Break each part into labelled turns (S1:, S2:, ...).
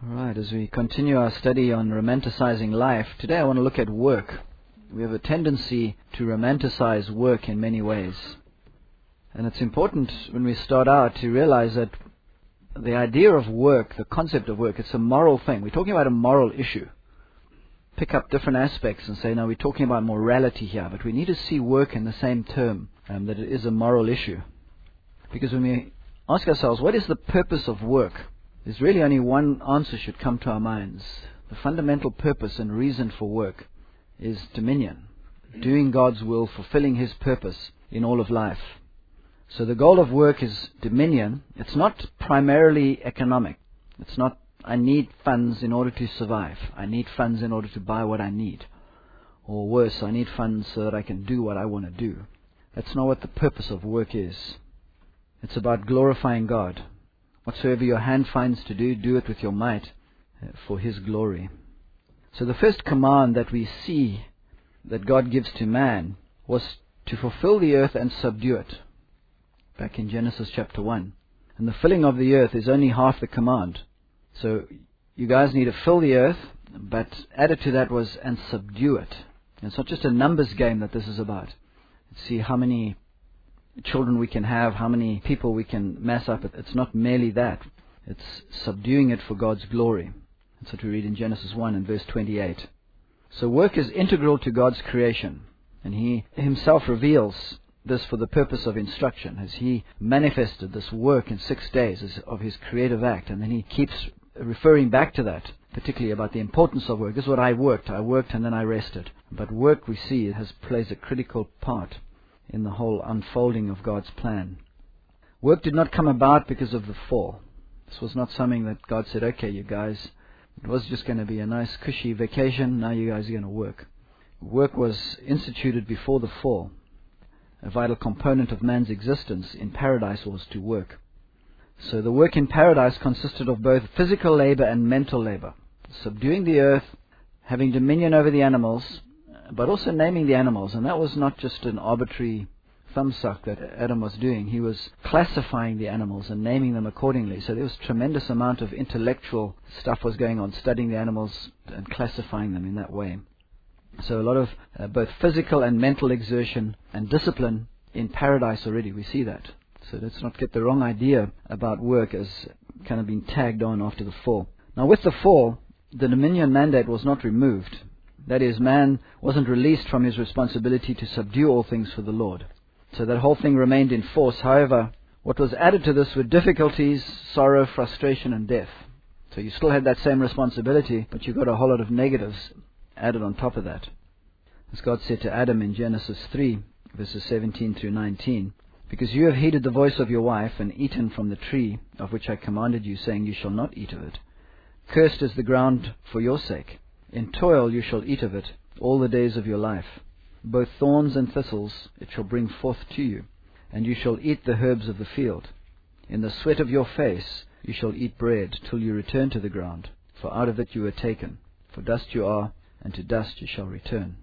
S1: Right, as we continue our study on romanticizing life, today I want to look at work. We have a tendency to romanticize work in many ways. And it's important when we start out to realize that the idea of work, the concept of work, it's a moral thing. We're talking about a moral issue. Pick up different aspects and say, no, we're talking about morality here, but we need to see work in the same term, that it is a moral issue. Because when we ask ourselves, what is the purpose of work? There's really only one answer should come to our minds. The fundamental purpose and reason for work is dominion. Doing God's will, fulfilling His purpose in all of life. So the goal of work is dominion. It's not primarily economic. It's not, I need funds in order to survive. I need funds in order to buy what I need. Or worse, I need funds so that I can do what I want to do. That's not what the purpose of work is. It's about glorifying God. Whatsoever your hand finds to do, do it with your might for His glory. So the first command that we see that God gives to man was to fulfill the earth and subdue it. Back in Genesis chapter 1. And the filling of the earth is only half the command. So you guys need to fill the earth, but added to that was, and subdue it. And it's not just a numbers game that this is about. See how many children we can have, how many people we can mass up. It's not merely that. It's subduing it for God's glory. That's what we read in Genesis 1 and verse 28. So work is integral to God's creation. And He Himself reveals this for the purpose of instruction, as He manifested this work in 6 days of His creative act. And then He keeps referring back to that, particularly about the importance of work. This is what I worked and then I rested. But work, we see, plays a critical part in the whole unfolding of God's plan. Work did not come about because of the fall. This was not something that God said, okay, you guys, it was just going to be a nice cushy vacation, now you guys are going to work. Work was instituted before the fall. A vital component of man's existence in paradise was to work. So the work in paradise consisted of both physical labor and mental labor. Subduing the earth, having dominion over the animals, but also naming the animals. And that was not just an arbitrary thumbsuck that Adam was doing. He was classifying the animals and naming them accordingly. So there was a tremendous amount of intellectual stuff was going on, studying the animals and classifying them in that way. So a lot of both physical and mental exertion and discipline in paradise already. We see that. So let's not get the wrong idea about work as kind of being tagged on after the fall. Now with the fall, the dominion mandate was not removed. That is, man wasn't released from his responsibility to subdue all things for the Lord. So that whole thing remained in force. However, what was added to this were difficulties, sorrow, frustration, and death. So you still had that same responsibility, but you got a whole lot of negatives added on top of that. As God said to Adam in Genesis 3, verses 17 through 19, because you have heeded the voice of your wife and eaten from the tree of which I commanded you, saying, you shall not eat of it. Cursed is the ground for your sake. In toil you shall eat of it all the days of your life. Both thorns and thistles it shall bring forth to you, and you shall eat the herbs of the field. In the sweat of your face you shall eat bread, till you return to the ground, for out of it you were taken. For dust you are, and to dust you shall return.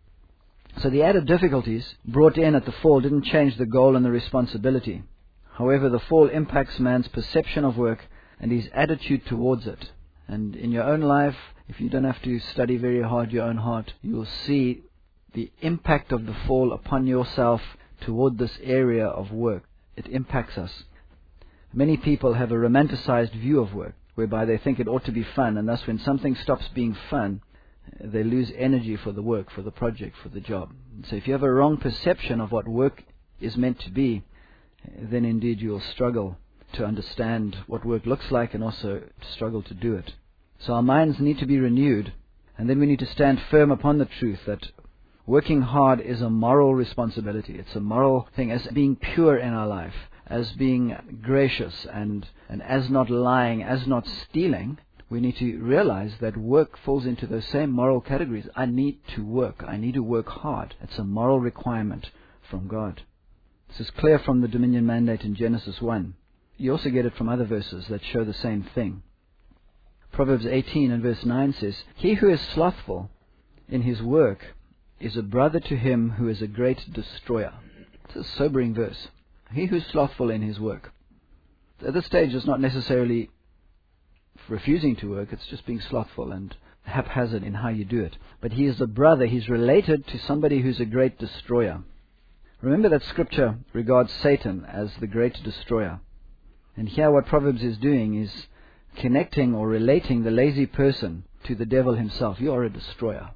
S1: So the added difficulties brought in at the fall didn't change the goal and the responsibility. However, the fall impacts man's perception of work and his attitude towards it. And in your own life, if you don't have to study very hard your own heart, you will see the impact of the fall upon yourself toward this area of work. It impacts us. Many people have a romanticized view of work, whereby they think it ought to be fun, and thus when something stops being fun, they lose energy for the work, for the project, for the job. So if you have a wrong perception of what work is meant to be, then indeed you will struggle to understand what work looks like and also struggle to do it. So our minds need to be renewed, and then we need to stand firm upon the truth that working hard is a moral responsibility. It's a moral thing, as being pure in our life, as being gracious, and as not lying, as not stealing. We need to realize that work falls into those same moral categories. I need to work. I need to work hard. It's a moral requirement from God. This is clear from the dominion mandate in Genesis 1. You also get it from other verses that show the same thing. Proverbs 18 and verse 9 says, he who is slothful in his work is a brother to him who is a great destroyer. It's a sobering verse. He who is slothful in his work. At this stage, it's not necessarily refusing to work. It's just being slothful and haphazard in how you do it. But he is a brother. He's related to somebody who's a great destroyer. Remember that Scripture regards Satan as the great destroyer. And here what Proverbs is doing is connecting or relating the lazy person to the devil himself. You are a destroyer.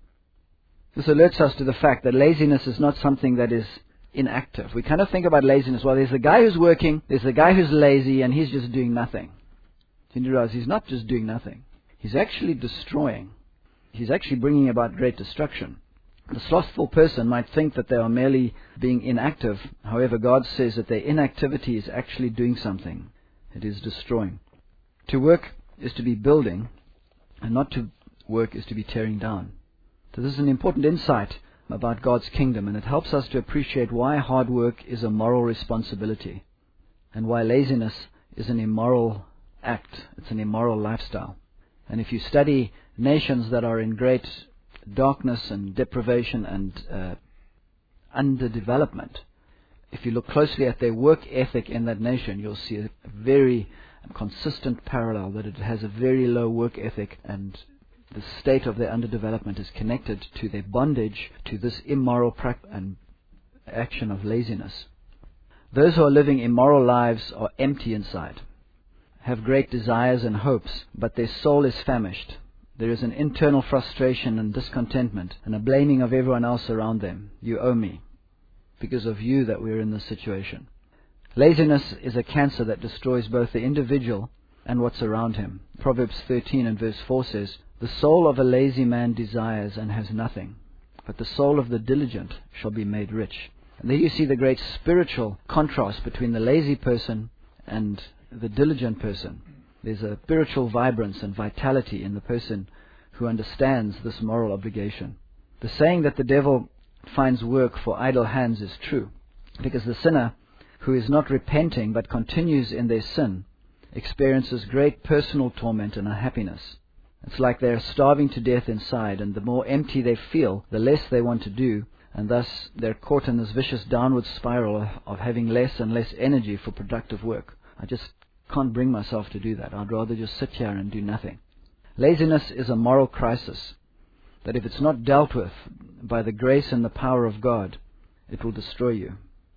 S1: This alerts us to the fact that laziness is not something that is inactive. We kind of think about laziness, well, there's the guy who's working, there's the guy who's lazy, and he's just doing nothing. You realize he's not just doing nothing. He's actually destroying. He's actually bringing about great destruction. The slothful person might think that they are merely being inactive. However, God says that their inactivity is actually doing something. It is destroying. To work is to be building, and not to work is to be tearing down. So this is an important insight about God's kingdom, and it helps us to appreciate why hard work is a moral responsibility and why laziness is an immoral act. It's an immoral lifestyle. And if you study nations that are in great darkness and deprivation and underdevelopment, if you look closely at their work ethic in that nation, you'll see a very consistent parallel, that it has a very low work ethic, and the state of their underdevelopment is connected to their bondage to this immoral practice and action of laziness. Those who are living immoral lives are empty inside, have great desires and hopes, but their soul is famished. There is an internal frustration and discontentment and a blaming of everyone else around them. You owe me. Because of you that we're in this situation. Laziness is a cancer that destroys both the individual and what's around him. Proverbs 13 and verse 4 says, "The soul of a lazy man desires and has nothing, but the soul of the diligent shall be made rich." And there you see the great spiritual contrast between the lazy person and the diligent person. There's a spiritual vibrance and vitality in the person who understands this moral obligation. The saying that the devil finds work for idle hands is true, because the sinner who is not repenting but continues in their sin experiences great personal torment and unhappiness. It's like they're starving to death inside, and the more empty they feel, the less they want to do, and thus they're caught in this vicious downward spiral of having less and less energy for productive work. I just can't bring myself to do that. I'd rather just sit here and do nothing. Laziness is a moral crisis that if it's not dealt with by the grace and the power of God, it will destroy you.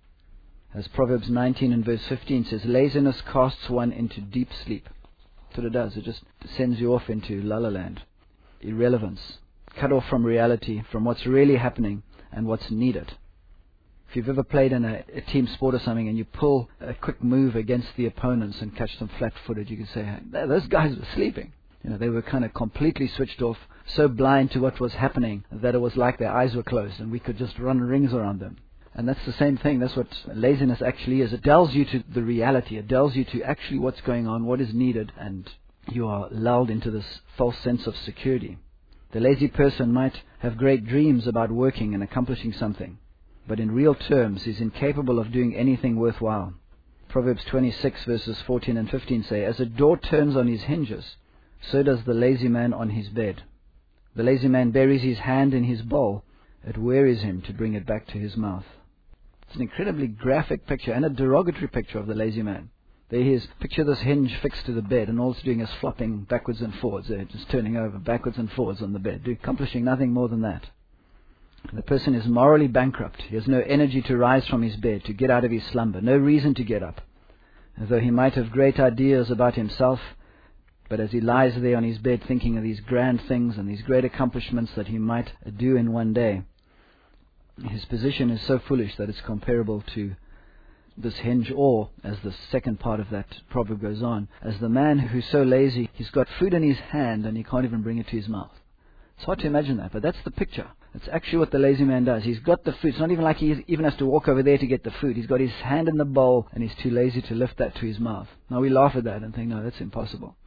S1: As Proverbs 19 and verse 15 says, laziness casts one into deep sleep. That's what it does. It just sends you off into la-la land, irrelevance, cut off from reality, from what's really happening and what's needed. If you've ever played in a team sport or something and you pull a quick move against the opponents and catch them flat-footed, you can say, hey, those guys were sleeping. They were kind of completely switched off, so blind to what was happening that it was like their eyes were closed and we could just run rings around them. And that's the same thing. That's what laziness actually is. It dulls you to the reality. It dulls you to actually what's going on, what is needed, and you are lulled into this false sense of security. The lazy person might have great dreams about working and accomplishing something, but in real terms is incapable of doing anything worthwhile. Proverbs 26 verses 14 and 15 say, "As a door turns on his hinges, so does the lazy man on his bed. The lazy man buries his hand in his bowl. It wearies him to bring it back to his mouth." It's an incredibly graphic picture and a derogatory picture of the lazy man. There he is. Picture this hinge fixed to the bed, and all it's doing is flopping backwards and forwards there, just turning over backwards and forwards on the bed, accomplishing nothing more than that. The person is morally bankrupt. He has no energy to rise from his bed, to get out of his slumber, no reason to get up. As though he might have great ideas about himself, but as he lies there on his bed thinking of these grand things and these great accomplishments that he might do in one day, his position is so foolish that it's comparable to this hinge, or, as the second part of that proverb goes on, as the man who's so lazy, he's got food in his hand and he can't even bring it to his mouth. It's hard to imagine that, but that's the picture. It's actually what the lazy man does. He's got the food. It's not even like he even has to walk over there to get the food. He's got his hand in the bowl and he's too lazy to lift that to his mouth. Now we laugh at that and think, no, that's impossible.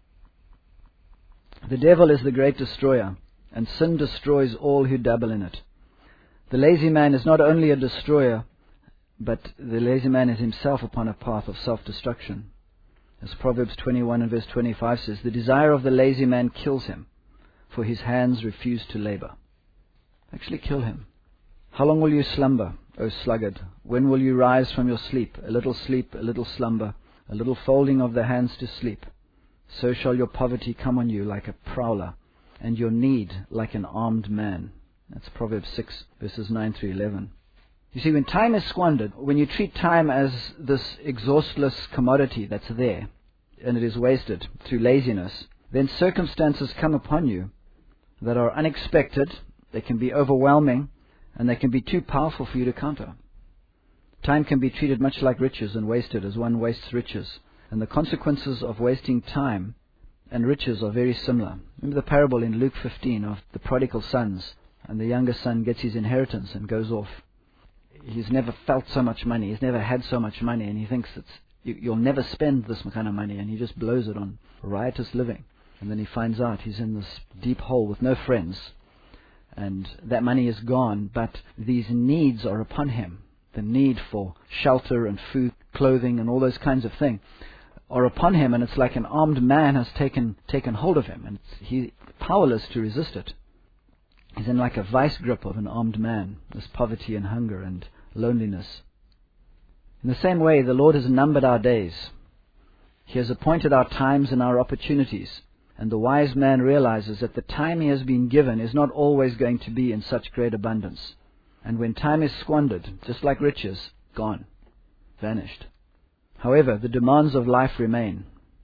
S1: The devil is the great destroyer, and sin destroys all who dabble in it. The lazy man is not only a destroyer, but the lazy man is himself upon a path of self-destruction. As Proverbs 21 and verse 25 says, "The desire of the lazy man kills him, for his hands refuse to labor." Actually kill him. "How long will you slumber, O sluggard? When will you rise from your sleep? A little slumber, a little folding of the hands to sleep. so shall your poverty come on you like a prowler, and your need like an armed man. That's Proverbs 6, verses 9 through 11. You see, when time is squandered, when you treat time as this exhaustless commodity that's there, and it is wasted through laziness, then circumstances come upon you that are unexpected, they can be overwhelming, and they can be too powerful for you to counter. Time can be treated much like riches and wasted as one wastes riches. And the consequences of wasting time and riches are very similar. Remember the parable in Luke 15 of the prodigal sons, and the younger son gets his inheritance and goes off. He's never felt so much money, he's never had so much money, and he thinks you'll never spend this kind of money, and he just blows it on riotous living. And then he finds out he's in this deep hole with no friends, and that money is gone, but these needs are upon him. The need for shelter and food, clothing, and all those kinds of things are upon him, and it's like an armed man has taken hold of him, and he's powerless to resist it. He's in like a vice grip of an armed man, this poverty and hunger and loneliness. In the same way, the Lord has numbered our days. He has appointed our times and our opportunities, and the wise man realizes that the time he has been given is not always going to be in such great abundance. And when time is squandered, just like riches, gone, vanished. However, the demands of life remain.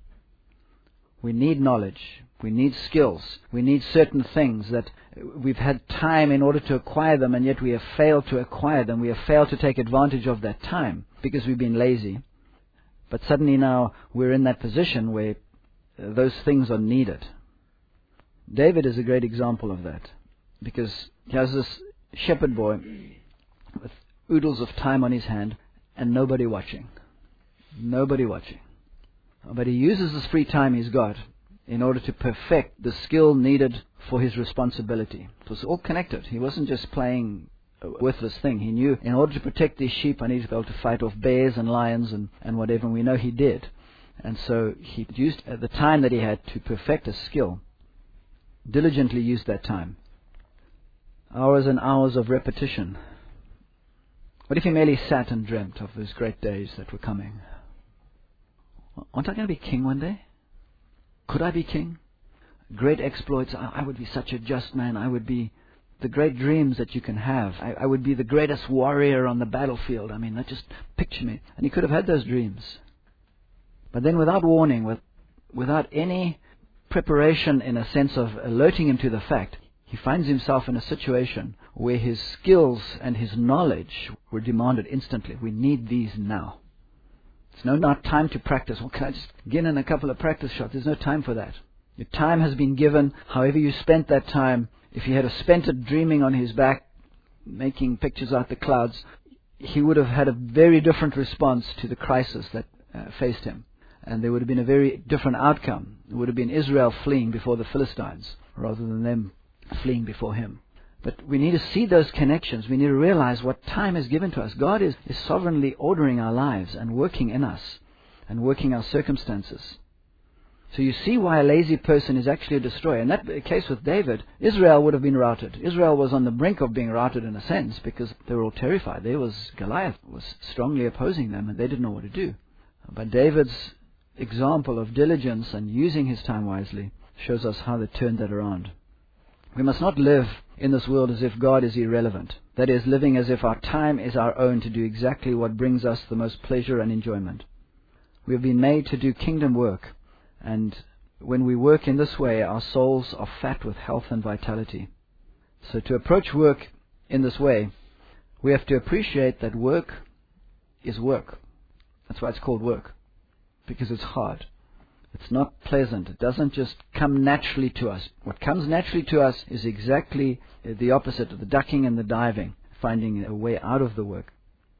S1: We need knowledge, we need skills, we need certain things that we've had time in order to acquire them, and yet we have failed to acquire them. We have failed to take advantage of that time because we've been lazy. But suddenly now we're in that position where those things are needed. David is a great example of that, because he has this shepherd boy with oodles of time on his hand and nobody watching. Nobody watching. But he uses this free time he's got in order to perfect the skill needed for his responsibility. It was all connected. He wasn't just playing a worthless thing. He knew in order to protect these sheep I need to be able to fight off bears and lions and whatever, and we know he did. And so he used the time that he had to perfect a skill. Diligently used that time. Hours and hours of repetition. What if he merely sat and dreamt of those great days that were coming? Aren't I going to be king one day? Could I be king? Great exploits. I would be such a just man. I would be the great dreams that you can have. I would be the greatest warrior on the battlefield. I mean, just picture me. And he could have had those dreams. But then without warning, without any preparation in a sense of alerting him to the fact, he finds himself in a situation where his skills and his knowledge were demanded instantly. We need these now. There's no time to practice. Well, can I just get in a couple of practice shots? There's no time for that. Your time has been given. However you spent that time, if he had spent it dreaming on his back, making pictures out the clouds, he would have had a very different response to the crisis that faced him. And there would have been a very different outcome. It would have been Israel fleeing before the Philistines rather than them fleeing before him. But we need to see those connections. We need to realize what time is given to us. God is sovereignly ordering our lives and working in us and working our circumstances. So you see why a lazy person is actually a destroyer. In that case with David, Israel would have been routed. Israel was on the brink of being routed in a sense because they were all terrified. There was Goliath was strongly opposing them and they didn't know what to do. But David's example of diligence and using his time wisely shows us how they turned that around. We must not live in this world as if God is irrelevant. That is, living as if our time is our own to do exactly what brings us the most pleasure and enjoyment. We have been made to do kingdom work, and when we work in this way, our souls are fat with health and vitality. So to approach work in this way, we have to appreciate that work is work. That's why it's called work, because it's hard. It's not pleasant. It doesn't just come naturally to us. What comes naturally to us is exactly the opposite of the ducking and the diving, finding a way out of the work.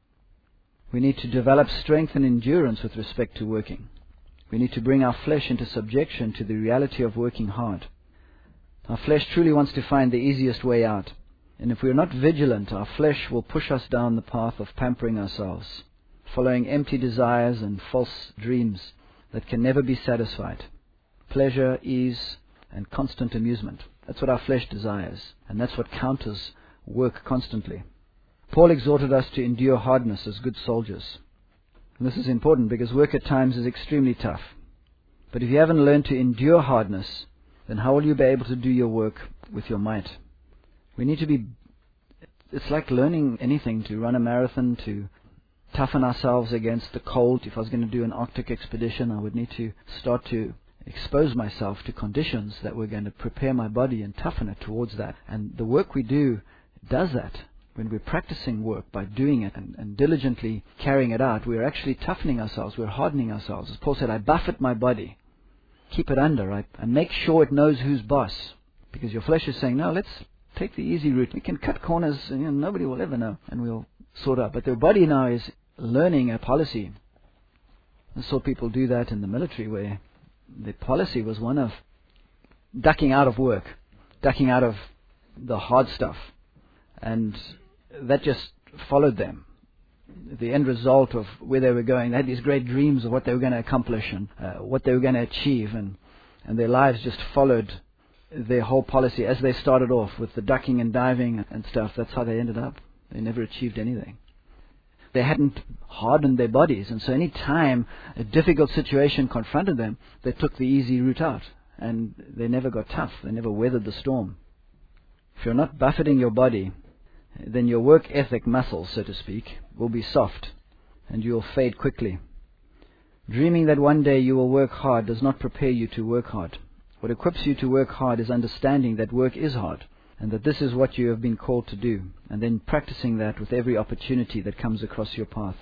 S1: We need to develop strength and endurance with respect to working. We need to bring our flesh into subjection to the reality of working hard. Our flesh truly wants to find the easiest way out. And if we are not vigilant, our flesh will push us down the path of pampering ourselves, following empty desires and false dreams that can never be satisfied. Pleasure, ease, and constant amusement. That's what our flesh desires, and that's what counters work constantly. Paul exhorted us to endure hardness as good soldiers. And this is important because work at times is extremely tough. But if you haven't learned to endure hardness, then how will you be able to do your work with your might? We need to be, it's like learning anything, to run a marathon, to toughen ourselves against the cold. If I was going to do an Arctic expedition, I would need to start to expose myself to conditions that were going to prepare my body and toughen it towards that. And the work we do does that. When we're practicing work by doing it and diligently carrying it out, we're actually toughening ourselves, we're hardening ourselves. As Paul said, I buffet my body, keep it under, I make sure it knows who's boss. Because your flesh is saying, no, let's take the easy route. We can cut corners and nobody will ever know, and we'll sort out. But the body now is learning a policy. I saw people do that in the military, where the policy was one of ducking out of work, ducking out of the hard stuff. And that just followed them. The end result of where they were going, they had these great dreams of what they were going to accomplish and what they were going to achieve, and their lives just followed their whole policy. As they started off with the ducking and diving and stuff, that's how they ended up. They never achieved anything. They hadn't hardened their bodies, and so any time a difficult situation confronted them, they took the easy route out, and they never got tough. They never weathered the storm. If you're not buffeting your body, then your work ethic muscles, so to speak, will be soft, and you'll fade quickly. Dreaming that one day you will work hard does not prepare you to work hard. What equips you to work hard is understanding that work is hard, and that this is what you have been called to do, and then practicing that with every opportunity that comes across your path.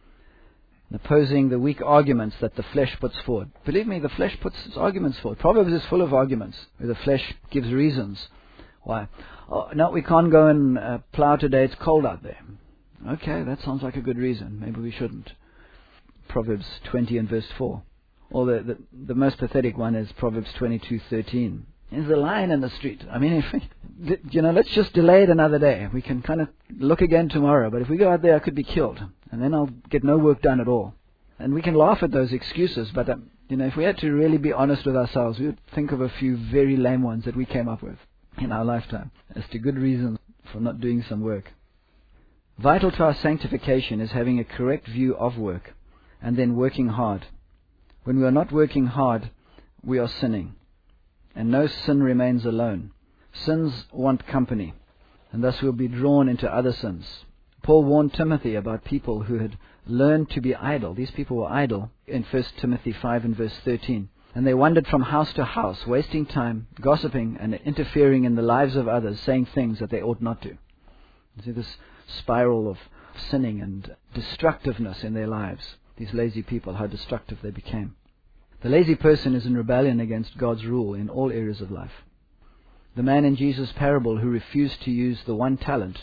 S1: And opposing the weak arguments that the flesh puts forward. Believe me, the flesh puts its arguments forward. Proverbs is full of arguments, where the flesh gives reasons. Why? Oh, no, we can't go and plow today, it's cold out there. Okay, that sounds like a good reason. Maybe we shouldn't. Proverbs 20 and verse 4. Or the most pathetic one is Proverbs 22:13. There's a lion in the street. I mean, let's just delay it another day. We can kind of look again tomorrow. But if we go out there, I could be killed. And then I'll get no work done at all. And we can laugh at those excuses. But, if we had to really be honest with ourselves, we would think of a few very lame ones that we came up with in our lifetime as to good reasons for not doing some work. Vital to our sanctification is having a correct view of work and then working hard. When we are not working hard, we are sinning. And no sin remains alone. Sins want company, and thus we'll be drawn into other sins. Paul warned Timothy about people who had learned to be idle. These people were idle in 1 Timothy 5 and verse 13. And they wandered from house to house, wasting time, gossiping, and interfering in the lives of others, saying things that they ought not to. You see this spiral of sinning and destructiveness in their lives. These lazy people, how destructive they became. The lazy person is in rebellion against God's rule in all areas of life. The man in Jesus' parable who refused to use the one talent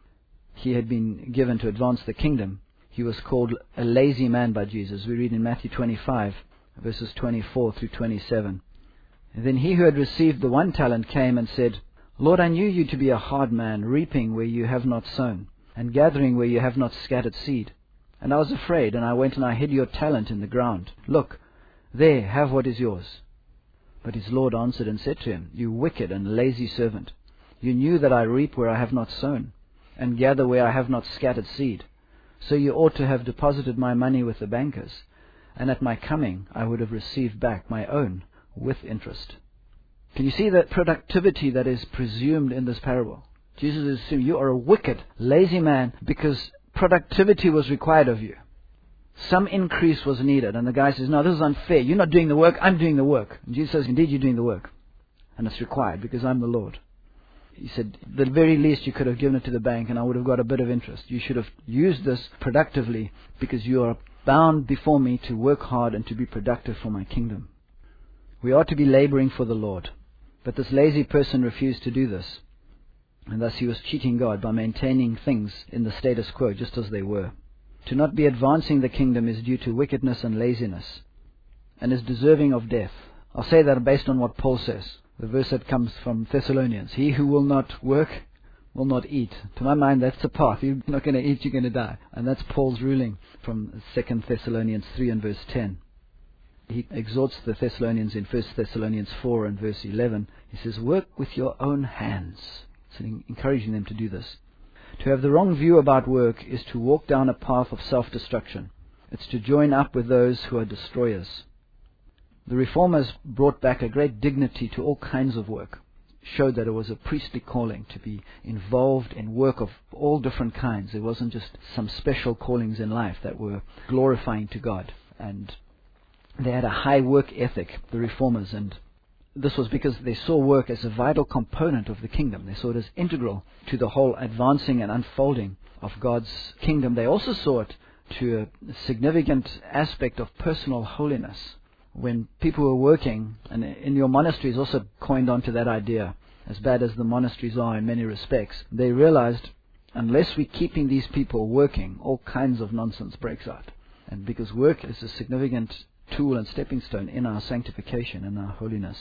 S1: he had been given to advance the kingdom, he was called a lazy man by Jesus. We read in Matthew 25, verses 24 through 27. And then he who had received the one talent came and said, Lord, I knew you to be a hard man, reaping where you have not sown, and gathering where you have not scattered seed. And I was afraid, and I went and I hid your talent in the ground. Look, there, have what is yours. But his Lord answered and said to him, You wicked and lazy servant, you knew that I reap where I have not sown, and gather where I have not scattered seed. So you ought to have deposited my money with the bankers, and at my coming I would have received back my own with interest. Can you see that productivity that is presumed in this parable? Jesus is saying, you are a wicked, lazy man because productivity was required of you. Some increase was needed. And the guy says, no, this is unfair. You're not doing the work, I'm doing the work. And Jesus says, indeed, you're doing the work. And it's required because I'm the Lord. He said, the very least you could have given it to the bank and I would have got a bit of interest. You should have used this productively because you are bound before me to work hard and to be productive for my kingdom. We are to be laboring for the Lord. But this lazy person refused to do this. And thus he was cheating God by maintaining things in the status quo just as they were. To not be advancing the kingdom is due to wickedness and laziness, and is deserving of death. I'll say that based on what Paul says. The verse that comes from Thessalonians. He who will not work will not eat. To my mind, that's the path. You're not going to eat, you're going to die. And that's Paul's ruling from 2 Thessalonians 3 and verse 10. He exhorts the Thessalonians in 1 Thessalonians 4 and verse 11. He says, work with your own hands. So encouraging them to do this. To have the wrong view about work is to walk down a path of self-destruction. It's to join up with those who are destroyers. The Reformers brought back a great dignity to all kinds of work, showed that it was a priestly calling to be involved in work of all different kinds. It wasn't just some special callings in life that were glorifying to God. And they had a high work ethic, the Reformers, and this was because they saw work as a vital component of the kingdom. They saw it as integral to the whole advancing and unfolding of God's kingdom. They also saw it to a significant aspect of personal holiness. When people were working, and in your monasteries also coined onto that idea, as bad as the monasteries are in many respects, they realized unless we're keeping these people working, all kinds of nonsense breaks out. And because work is a significant tool and stepping stone in our sanctification and our holiness.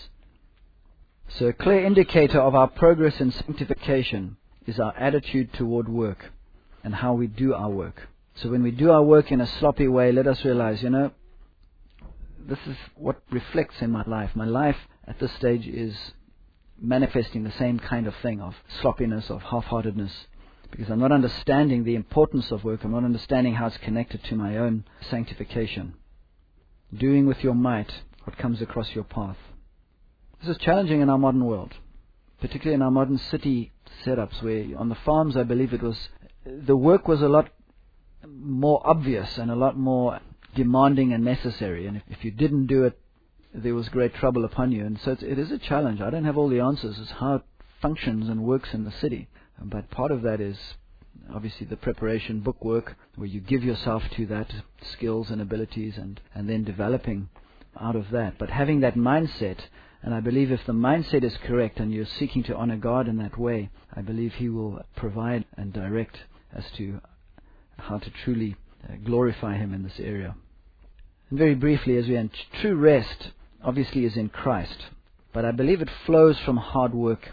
S1: So a clear indicator of our progress in sanctification is our attitude toward work and how we do our work. So when we do our work in a sloppy way, let us realize, this is what reflects in my life. My life at this stage is manifesting the same kind of thing, of sloppiness, of half-heartedness, because I'm not understanding the importance of work. I'm not understanding how it's connected to my own sanctification. Doing with your might what comes across your path. This is challenging in our modern world, particularly in our modern city setups, where on the farms I believe the work was a lot more obvious and a lot more demanding and necessary, and if you didn't do it, there was great trouble upon you. And so it is a challenge. I don't have all the answers as how it functions and works in the city, but part of that is obviously the preparation book work, where you give yourself to that, skills and abilities, and then developing out of that. But having that mindset, and I believe if the mindset is correct and you're seeking to honor God in that way, I believe He will provide and direct as to how to truly glorify Him in this area. And very briefly, as we end, true rest obviously is in Christ, but I believe it flows from hard work.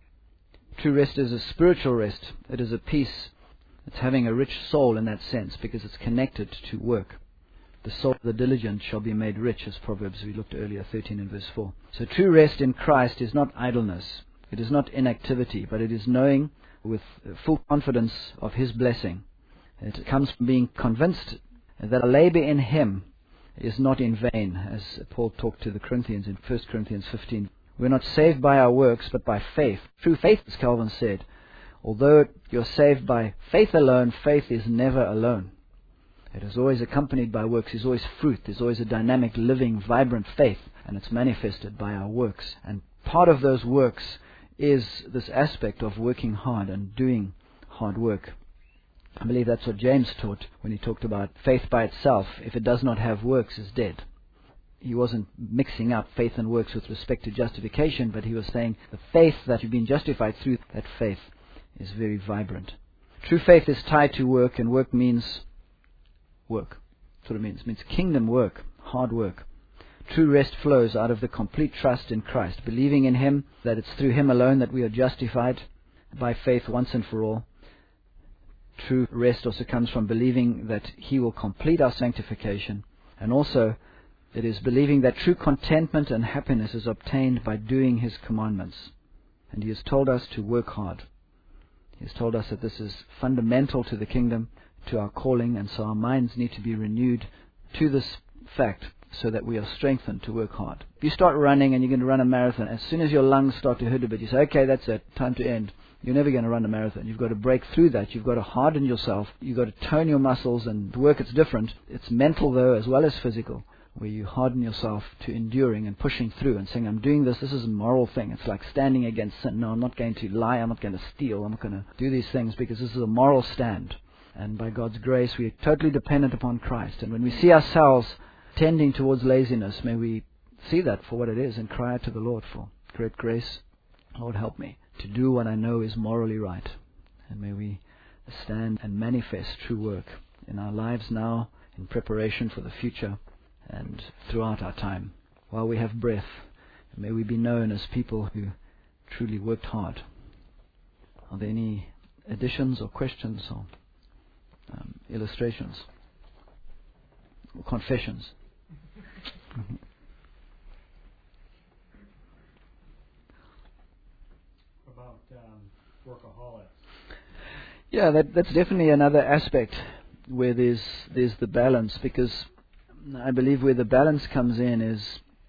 S1: True rest is a spiritual rest. It is a peace. It's having a rich soul in that sense, because it's connected to work. The soul of the diligent shall be made rich, as Proverbs we looked earlier, 13 and verse 4. So true rest in Christ is not idleness. It is not inactivity, but it is knowing with full confidence of His blessing. It comes from being convinced that our labor in Him is not in vain, as Paul talked to the Corinthians in 1 Corinthians 15. We're not saved by our works, but by faith. True faith, as Calvin said, although you're saved by faith alone, faith is never alone. It is always accompanied by works. There's always fruit. There's always a dynamic, living, vibrant faith, and it's manifested by our works. And part of those works is this aspect of working hard and doing hard work. I believe that's what James taught when he talked about faith by itself, if it does not have works, is dead. He wasn't mixing up faith and works with respect to justification, but he was saying the faith that you've been justified through, that faith is very vibrant. True faith is tied to work, and work means work. That's what it means. It means kingdom work, hard work. True rest flows out of the complete trust in Christ, believing in Him, that it's through Him alone that we are justified by faith once and for all. True rest also comes from believing that He will complete our sanctification, and also it is believing that true contentment and happiness is obtained by doing His commandments. And He has told us to work hard. He has told us that this is fundamental to the kingdom, to our calling, and so our minds need to be renewed to this fact so that we are strengthened to work hard. If you start running and you're going to run a marathon, as soon as your lungs start to hurt a bit, you say, okay, that's it, time to end. You're never going to run a marathon. You've got to break through that. You've got to harden yourself. You've got to tone your muscles, and work, it's different. It's mental though as well as physical, where you harden yourself to enduring and pushing through and saying, I'm doing this. This is a moral thing. It's like standing against sin. No, I'm not going to lie. I'm not going to steal. I'm not going to do these things because this is a moral stand. And by God's grace, we are totally dependent upon Christ. And when we see ourselves tending towards laziness, may we see that for what it is and cry out to the Lord for great grace. Lord, help me to do what I know is morally right. And may we stand and manifest true work in our lives now, in preparation for the future, and throughout our time, while we have breath. May we be known as people who truly worked hard. Are there any additions or questions or illustrations or confessions?
S2: About workaholics.
S1: Yeah, that's definitely another aspect where there's the balance, because I believe where the balance comes in is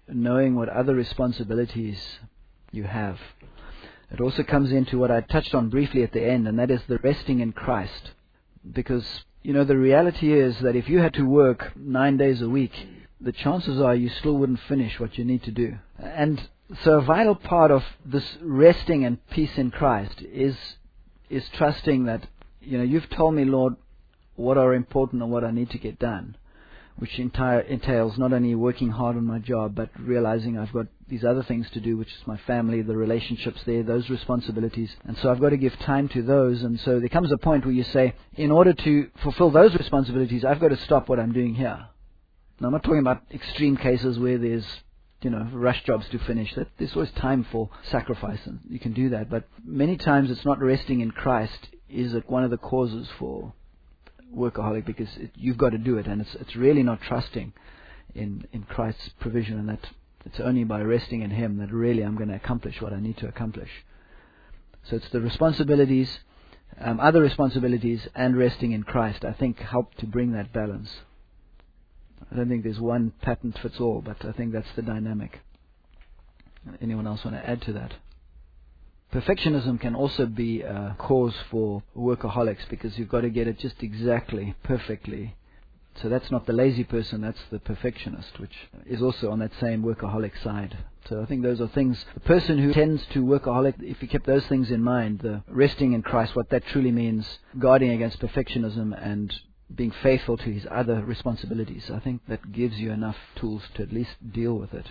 S1: knowing what other responsibilities you have. It also comes into what I touched on briefly at the end, and that is the resting in Christ. Because, the reality is that if you had to work 9 days a week, the chances are you still wouldn't finish what you need to do. And so a vital part of this resting and peace in Christ is trusting that, you've told me, Lord, what are important and what I need to get done, which entails not only working hard on my job, but realizing I've got these other things to do, which is my family, the relationships there, those responsibilities. And so I've got to give time to those. And so there comes a point where you say, in order to fulfill those responsibilities, I've got to stop what I'm doing here. Now, I'm not talking about extreme cases where there's, rush jobs to finish. There's always time for sacrifice, and you can do that. But many times it's not resting in Christ is one of the causes for workaholic, because you've got to do it, and it's really not trusting in Christ's provision, and that it's only by resting in Him that really I'm going to accomplish what I need to accomplish. So it's the responsibilities, other responsibilities, and resting in Christ, I think, help to bring that balance. I don't think there's one pattern fits all, but I think that's the dynamic. Anyone else want to add to that? Perfectionism can also be a cause for workaholics, because you've got to get it just exactly, perfectly. So that's not the lazy person, that's the perfectionist, which is also on that same workaholic side. So I think those are things, the person who tends to workaholic, if you kept those things in mind, the resting in Christ, what that truly means, guarding against perfectionism and being faithful to his other responsibilities, I think that gives you enough tools to at least deal with it.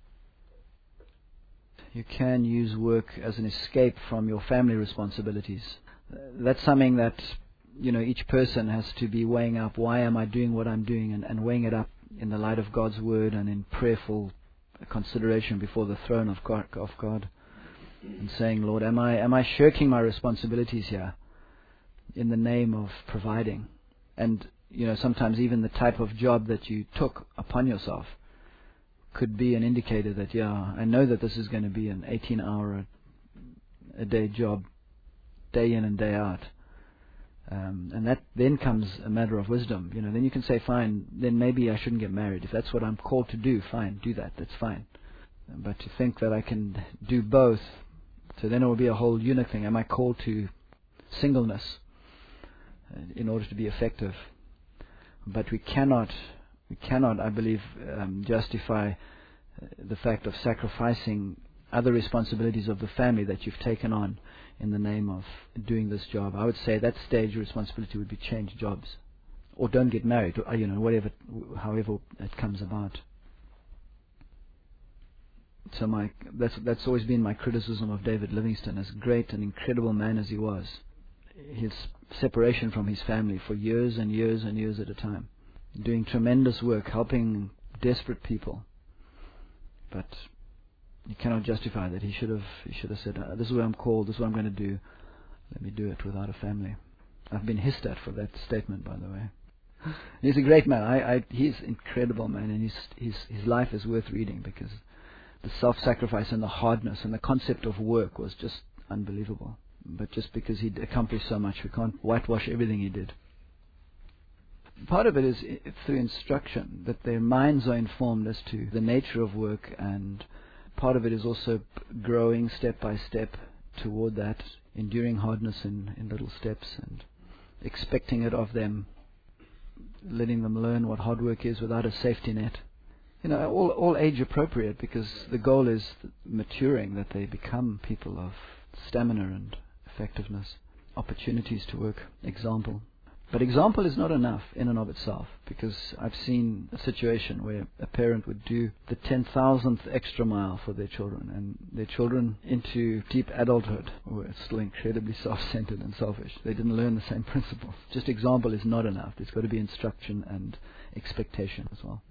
S1: You can use work as an escape from your family responsibilities. That's something that, each person has to be weighing up. Why am I doing what I'm doing? And weighing it up in the light of God's Word and in prayerful consideration before the throne of God. And saying, Lord, am I shirking my responsibilities here in the name of providing? And, sometimes even the type of job that you took upon yourself could be an indicator that, I know that this is going to be an 18-hour a day job, day in and day out. And that then comes a matter of wisdom. Then you can say, fine, then maybe I shouldn't get married. If that's what I'm called to do, fine, do that. That's fine. But to think that I can do both, so then it will be a whole eunuch thing. Am I called to singleness in order to be effective? But we cannot, I believe, justify the fact of sacrificing other responsibilities of the family that you've taken on in the name of doing this job. I would say that stage of responsibility would be change jobs, or don't get married, or, however it comes about. So that's always been my criticism of David Livingstone, as great and incredible man as he was. His separation from his family for years and years and years at a time, doing tremendous work, helping desperate people. But you cannot justify that. He should have said, this is where I'm called, this is what I'm going to do. Let me do it without a family. I've been hissed at for that statement, by the way. He's a great man. He's an incredible man, and his life is worth reading, because the self-sacrifice and the hardness and the concept of work was just unbelievable. But just because he'd accomplished so much, we can't whitewash everything he did. Part of it is through instruction, that their minds are informed as to the nature of work, and part of it is also growing step by step toward that, enduring hardness in little steps and expecting it of them, letting them learn what hard work is without a safety net. All age appropriate, because the goal is maturing, that they become people of stamina and effectiveness, opportunities to work, example. But example is not enough in and of itself, because I've seen a situation where a parent would do the 10,000th extra mile for their children, and their children into deep adulthood were still incredibly self-centered and selfish. They didn't learn the same principles. Just example is not enough. There's got to be instruction and expectation as well.